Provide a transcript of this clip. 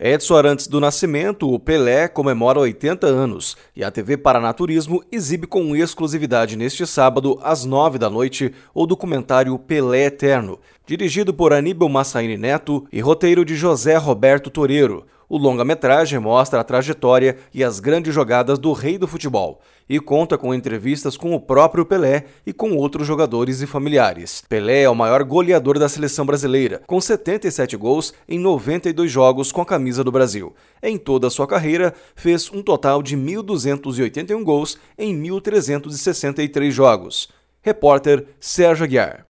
Edson Arantes do Nascimento, o Pelé, comemora 80 anos e a TV Paranaturismo exibe com exclusividade neste sábado, às 9 da noite, o documentário Pelé Eterno, dirigido por Aníbal Massaíni Neto e roteiro de José Roberto Toreiro. O longa-metragem mostra a trajetória e as grandes jogadas do rei do futebol e conta com entrevistas com o próprio Pelé e com outros jogadores e familiares. Pelé é o maior goleador da seleção brasileira, com 77 gols em 92 jogos com a camisa do Brasil. Em toda a sua carreira, fez um total de 1.281 gols em 1.363 jogos. Repórter Sérgio Aguiar.